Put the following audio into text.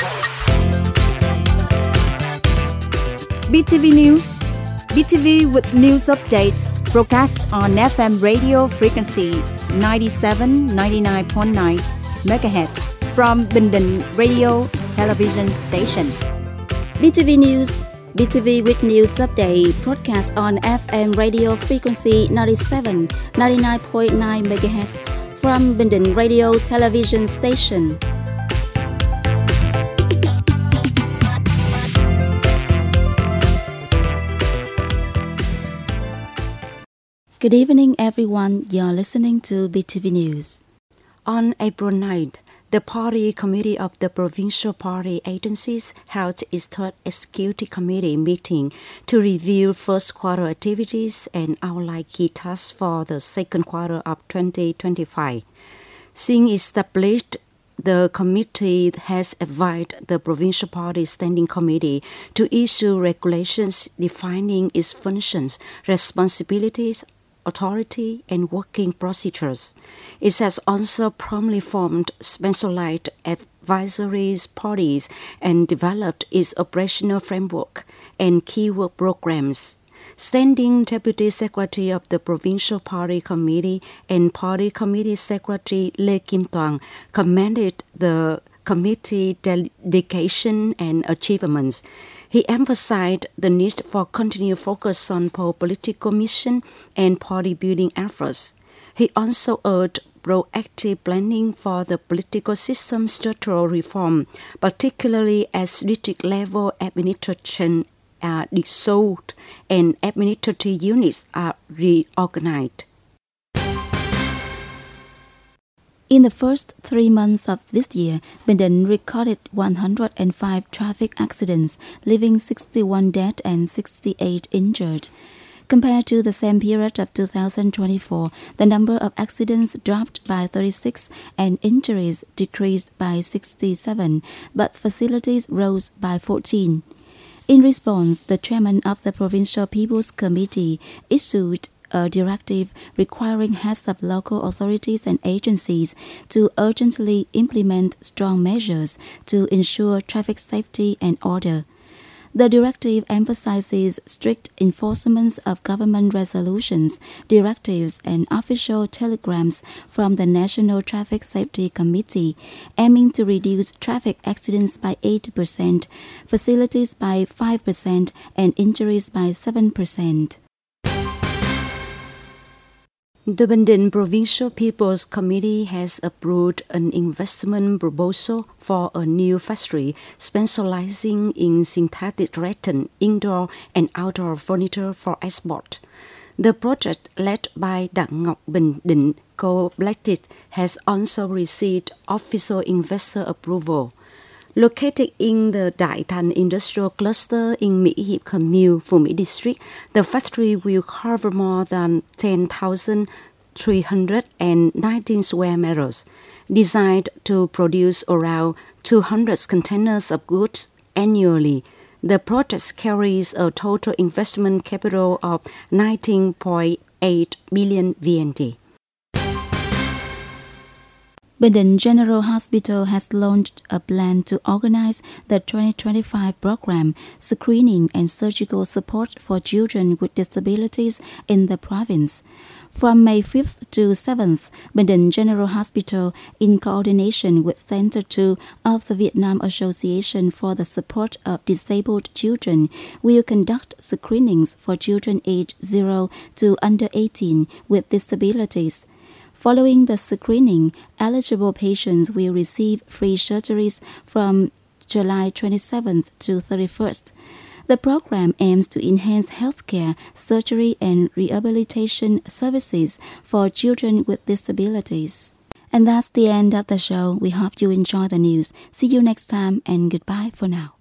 BTV News, BTV with news update, broadcast on FM radio frequency 97, 99.9 MHz from Bình Định Radio Television Station. BTV News, BTV with news update, broadcast on FM radio frequency 97, 99.9 MHz from Bình Định Radio Television Station. Good evening, everyone. You're listening to BTV News. On April 9th, the Party Committee of the Provincial Party Agencies held its third Executive Committee meeting to review first quarter activities and outline key tasks for the second quarter of 2025. Since established, the committee has advised the Provincial Party Standing Committee to issue regulations defining its functions, responsibilities, authority, and working procedures. It has also promptly formed specialized advisory bodies and developed its operational framework and key work programs. Standing Deputy Secretary of the Provincial Party Committee and Party Committee Secretary Lê Kim Toàn commended the committee dedication and achievements. He emphasized the need for continued focus on political mission and party-building efforts. He also urged proactive planning for the political system structural reform, particularly as district-level administration are dissolved and administrative units are reorganized. In the first 3 months of this year, Bình Định recorded 105 traffic accidents, leaving 61 dead and 68 injured. Compared to the same period of 2024, the number of accidents dropped by 36 and injuries decreased by 67, but fatalities rose by 14. In response, the chairman of the Provincial People's Committee issued a directive requiring heads of local authorities and agencies to urgently implement strong measures to ensure traffic safety and order. The directive emphasizes strict enforcement of government resolutions, directives, and official telegrams from the National Traffic Safety Committee, aiming to reduce traffic accidents by 80%, fatalities by 5%, and injuries by 7%. The Bình Định Provincial People's Committee has approved an investment proposal for a new factory specializing in synthetic rattan, indoor and outdoor furniture for export. The project, led by Đặng Ngọc Bình Định Co-Limited, has also received official investor approval. Located in the Đại Thành Industrial Cluster in Mỹ Hiệp Khâm Miu, Phú Mỹ District, the factory will cover more than 10,319 square meters, designed to produce around 200 containers of goods annually. The project carries a total investment capital of 19.8 billion VND. Bình Định General Hospital has launched a plan to organize the 2025 program Screening and Surgical Support for Children with Disabilities in the province. From May 5th to 7th, Bình Định General Hospital, in coordination with Center 2 of the Vietnam Association for the Support of Disabled Children, will conduct screenings for children aged 0 to under 18 with disabilities. Following the screening, eligible patients will receive free surgeries from July 27th to 31st. The program aims to enhance healthcare, surgery, and rehabilitation services for children with disabilities. And that's the end of the show. We hope you enjoy the news. See you next time and goodbye for now.